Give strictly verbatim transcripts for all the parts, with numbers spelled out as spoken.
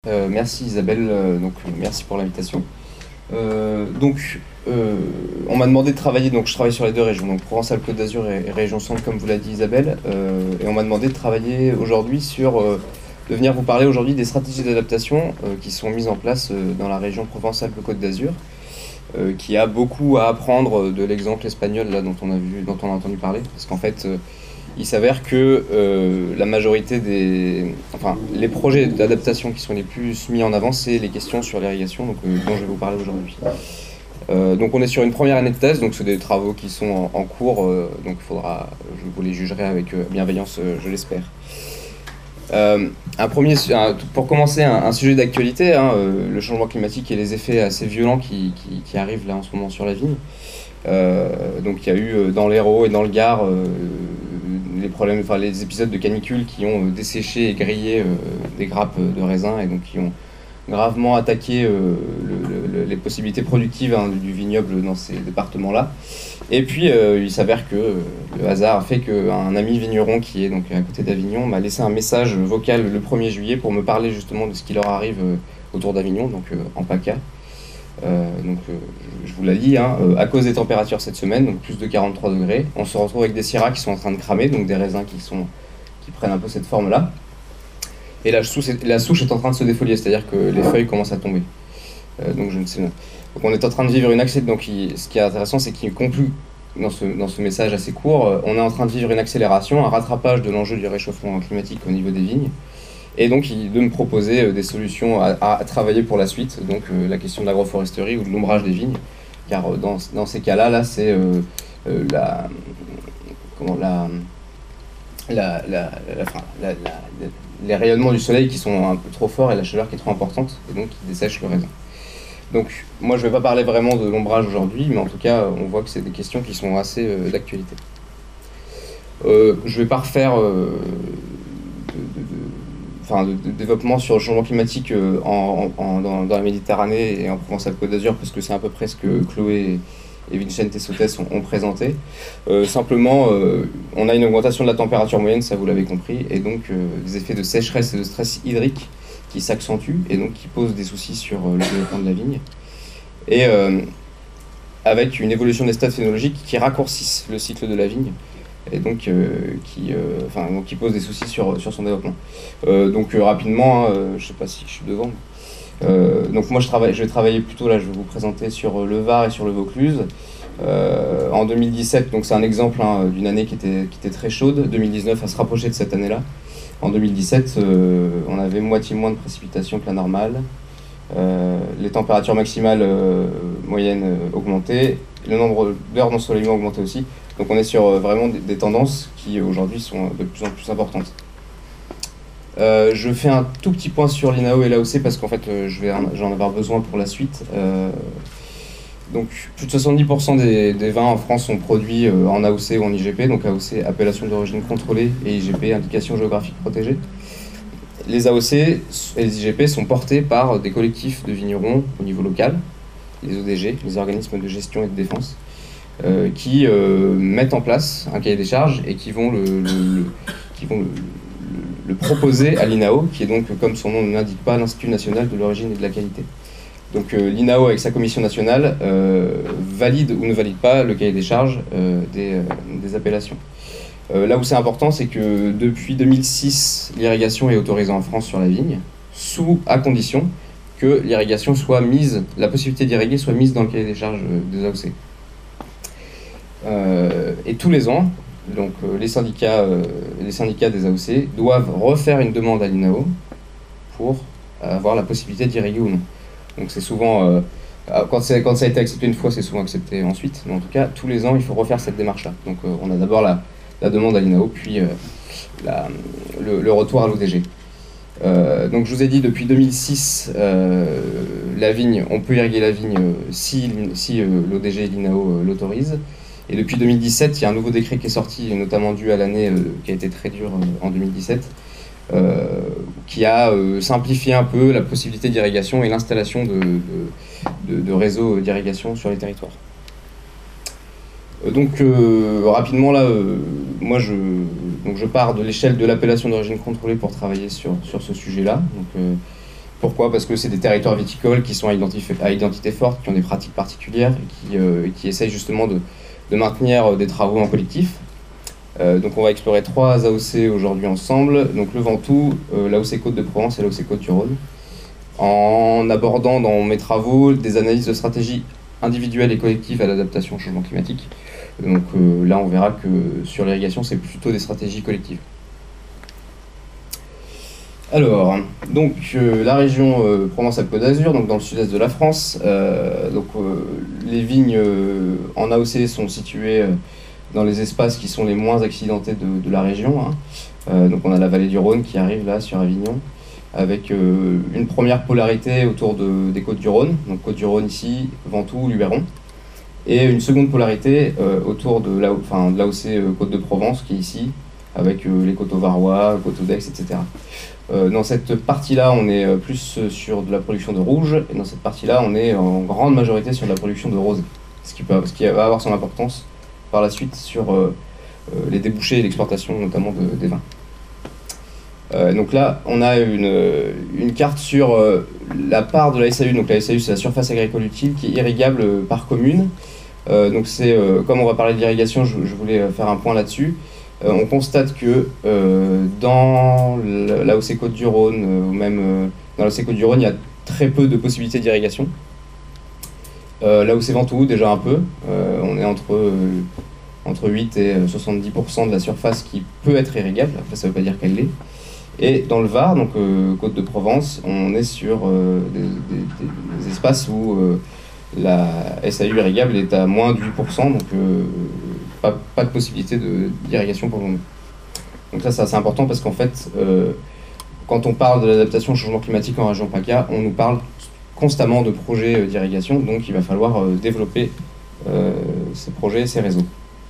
Euh, merci Isabelle, euh, donc euh, merci pour l'invitation. Euh, donc, euh, on m'a demandé de travailler, donc je travaille sur les deux régions, donc Provence-Alpes-Côte d'Azur et, et Région Centre, comme vous l'a dit Isabelle, euh, et on m'a demandé de travailler aujourd'hui sur, euh, de venir vous parler aujourd'hui des stratégies d'adaptation euh, qui sont mises en place euh, dans la région Provence-Alpes-Côte d'Azur, euh, qui a beaucoup à apprendre de l'exemple espagnol là dont on a vu, dont on a entendu parler, parce qu'en fait. Euh, Il s'avère que euh, la majorité des... Enfin, les projets d'adaptation qui sont les plus mis en avant, c'est les questions sur l'irrigation, donc, euh, dont je vais vous parler aujourd'hui. Euh, donc on est sur une première année de thèse, donc c'est des travaux qui sont en, en cours, euh, donc il faudra, je vous les jugerai avec euh, bienveillance, euh, je l'espère. Euh, un premier, un, pour commencer, un, un sujet d'actualité, hein, euh, le changement climatique et les effets assez violents qui, qui, qui arrivent là en ce moment sur la vigne. Euh, donc il y a eu dans l'Hérault et dans le Gard euh, les problèmes, enfin les épisodes de canicule qui ont desséché et grillé euh, des grappes de raisin et donc qui ont gravement attaqué euh, le, le, les possibilités productives hein, du vignoble dans ces départements-là. Et puis euh, il s'avère que euh, le hasard a fait qu'un ami vigneron qui est donc à côté d'Avignon m'a laissé un message vocal le premier juillet pour me parler justement de ce qui leur arrive euh, autour d'Avignon, donc euh, en PACA. Euh, donc euh, je vous la lis, hein. euh, à cause des températures cette semaine, donc plus de quarante-trois degrés, on se retrouve avec des syrahs qui sont en train de cramer, donc des raisins qui, sont, qui prennent un peu cette forme-là. Et la souche, est, la souche est en train de se défolier, c'est-à-dire que les feuilles commencent à tomber. Euh, donc je ne sais pas. Donc on est en train de vivre une accélération. Donc il, ce qui est intéressant, c'est qu'il conclut dans ce, dans ce message assez court, euh, on est en train de vivre une accélération, un rattrapage de l'enjeu du réchauffement climatique au niveau des vignes. Et donc de me proposer euh, des solutions à, à, à travailler pour la suite, donc euh, la question de l'agroforesterie ou de l'ombrage des vignes, car euh, dans, dans ces cas-là, là, c'est euh, euh, la, comment, la, la, la, la, enfin, la, la, les rayonnements du soleil qui sont un peu trop forts et la chaleur qui est trop importante, et donc qui dessèche le raisin. Donc moi je ne vais pas parler vraiment de l'ombrage aujourd'hui, mais en tout cas on voit que c'est des questions qui sont assez euh, d'actualité. Euh, je ne vais pas refaire euh, de, de, de Enfin, de, de développement sur le changement climatique euh, en, en, dans, dans la Méditerranée et en Provence-Alpes-Côte d'Azur, parce que c'est à peu près ce que Chloé et Vicente Sotes ont, ont présenté. Euh, simplement, euh, on a une augmentation de la température moyenne, ça vous l'avez compris, et donc euh, des effets de sécheresse et de stress hydrique qui s'accentuent et donc qui posent des soucis sur euh, le développement de la vigne. Et euh, avec une évolution des stades phénologiques qui raccourcissent le cycle de la vigne, et donc euh, qui, euh, enfin, donc qui pose des soucis sur, sur son développement. Euh, donc euh, rapidement, hein, euh, je ne sais pas si je suis devant. Euh, donc moi je, travaille, je vais travailler plutôt, là je vais vous présenter sur le Var et sur le Vaucluse. Euh, en deux mille dix-sept, donc c'est un exemple hein, d'une année qui était, qui était très chaude. deux mille dix-neuf à se rapprocher de cette année-là. En deux mille dix-sept, euh, on avait moitié moins de précipitations que la normale. Euh, les températures maximales euh, moyennes euh, augmentaient. Le nombre d'heures d'ensoleillement augmentait aussi. Donc on est sur euh, vraiment des, des tendances qui aujourd'hui sont de plus en plus importantes. Euh, je fais un tout petit point sur l'I N A O et l'A O C parce qu'en fait euh, je vais en, j'en avoir besoin pour la suite. Euh, donc plus de soixante-dix pour cent des, des vins en France sont produits euh, en A O C ou en I G P, donc A O C, appellation d'origine contrôlée, et I G P, indication géographique protégée. Les A O C et les I G P sont portés par des collectifs de vignerons au niveau local, les O D G, les organismes de gestion et de défense, euh, qui euh, mettent en place un cahier des charges et qui vont le, le, le, qui vont le, le, le proposer à l'I N A O, qui est donc, comme son nom ne l'indique pas, l'Institut national de l'origine et de la qualité. Donc euh, l'I N A O, avec sa commission nationale, euh, valide ou ne valide pas le cahier des charges euh, des, euh, des appellations. Euh, là où c'est important, c'est que depuis deux mille six, l'irrigation est autorisée en France sur la vigne, sous, à condition que l'irrigation soit mise, la possibilité d'irriguer soit mise dans le cahier des charges des A O C. Euh, et tous les ans, donc, euh, les, syndicats, euh, les syndicats des A O C doivent refaire une demande à l'I N A O pour avoir la possibilité d'irriguer ou non. Donc c'est souvent, euh, quand, c'est, quand ça a été accepté une fois, c'est souvent accepté ensuite, mais en tout cas, tous les ans, il faut refaire cette démarche-là. Donc euh, on a d'abord la, la demande à l'I N A O, puis euh, la, le, le retour à l'O D G. Euh, donc je vous ai dit, depuis deux mille six, euh, la vigne, on peut irriguer la vigne euh, si, si euh, l'O D G et l'I N A O euh, l'autorisent. Et depuis deux mille dix-sept, il y a un nouveau décret qui est sorti, notamment dû à l'année euh, qui a été très dure euh, en deux mille dix-sept, euh, qui a euh, simplifié un peu la possibilité d'irrigation et l'installation de, de, de, de réseaux d'irrigation sur les territoires. Euh, donc euh, rapidement là, euh, moi je, donc je pars de l'échelle de l'appellation d'origine contrôlée pour travailler sur, sur ce sujet-là. Donc, euh, Pourquoi? Parce que c'est des territoires viticoles qui sont à, à identité forte, qui ont des pratiques particulières et qui, euh, qui essayent justement de, de maintenir des travaux en collectif. Euh, donc on va explorer trois A O C aujourd'hui ensemble, donc le Ventoux, euh, l'A O C Côte de Provence et l'A O C Côte du Rhône, en abordant dans mes travaux des analyses de stratégies individuelles et collectives à l'adaptation au changement climatique. Donc euh, là on verra que sur l'irrigation c'est plutôt des stratégies collectives. Alors, donc euh, la région euh, Provence-Alpes-Côte d'Azur, donc dans le sud-est de la France, euh, donc euh, les vignes euh, en A O C sont situées euh, dans les espaces qui sont les moins accidentés de, de la région. Hein. Euh, donc on a la vallée du Rhône qui arrive là sur Avignon, avec euh, une première polarité autour de, des côtes du Rhône, donc côte du Rhône ici, Ventoux, Luberon, et une seconde polarité euh, autour de l'A O C euh, Côte de Provence qui est ici, avec euh, les coteaux varois, coteaux d'Aix, et cetera. Euh, dans cette partie-là, on est plus sur de la production de rouge, et dans cette partie-là, on est en grande majorité sur de la production de rosé, ce qui, peut, ce qui va avoir son importance par la suite sur euh, euh, les débouchés et l'exportation notamment de, des vins. Euh, donc là, on a une, une carte sur euh, la part de la S A U. Donc la S A U, c'est la surface agricole utile qui est irrigable par commune. Euh, donc c'est, euh, comme on va parler de l'irrigation, je, je voulais faire un point là-dessus. Euh, on constate que euh, dans l'A O C Côte du Rhône, euh, ou même euh, dans l'A O C Côte du Rhône, il y a très peu de possibilités d'irrigation. Euh, l'A O C Ventoux, déjà un peu. Euh, on est entre, euh, entre huit et soixante-dix pour cent de la surface qui peut être irrigable. Après, ça ne veut pas dire qu'elle l'est. Et dans le Var, donc euh, Côte de Provence, on est sur euh, des, des, des espaces où euh, la S A U irrigable est à moins de huit pour cent, donc euh, pas, pas de possibilité d'irrigation pour le moment. Donc ça, c'est assez important parce qu'en fait, euh, quand on parle de l'adaptation au changement climatique en région PACA, on nous parle constamment de projets d'irrigation, donc il va falloir euh, développer euh, ces projets, ces réseaux.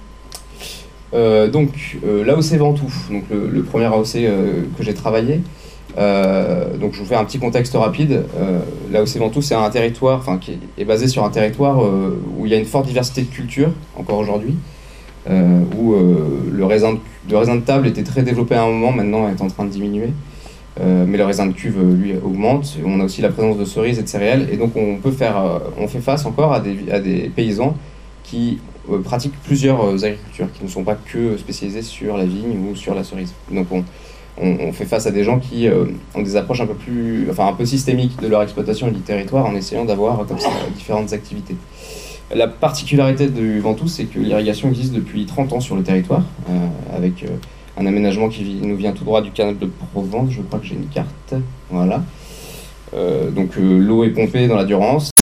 Euh, donc euh, l'A O C Ventoux, donc le, le premier A O C euh, que j'ai travaillé. Euh, donc je vous fais un petit contexte rapide. Euh, L'A O C Ventoux, c'est un territoire, enfin qui est basé sur un territoire euh, où il y a une forte diversité de cultures encore aujourd'hui, euh, où euh, le raisin de, le raisin de table était très développé à un moment, maintenant est en train de diminuer. Euh, mais le raisin de cuve lui augmente. On a aussi la présence de cerises et de céréales, et donc on peut faire, euh, on fait face encore à des, à des paysans qui euh, pratiquent plusieurs euh, agricultures, qui ne sont pas que spécialisés sur la vigne ou sur la cerise. Donc on, on, on fait face à des gens qui euh, ont des approches un peu plus, enfin un peu systémiques de leur exploitation et du territoire, en essayant d'avoir comme ça différentes activités. La particularité du Ventoux, c'est que l'irrigation existe depuis trente ans sur le territoire, euh, avec euh, un aménagement qui nous vient tout droit du canal de Provence. Je crois que j'ai une carte, voilà. Euh, donc euh, l'eau est pompée dans la Durance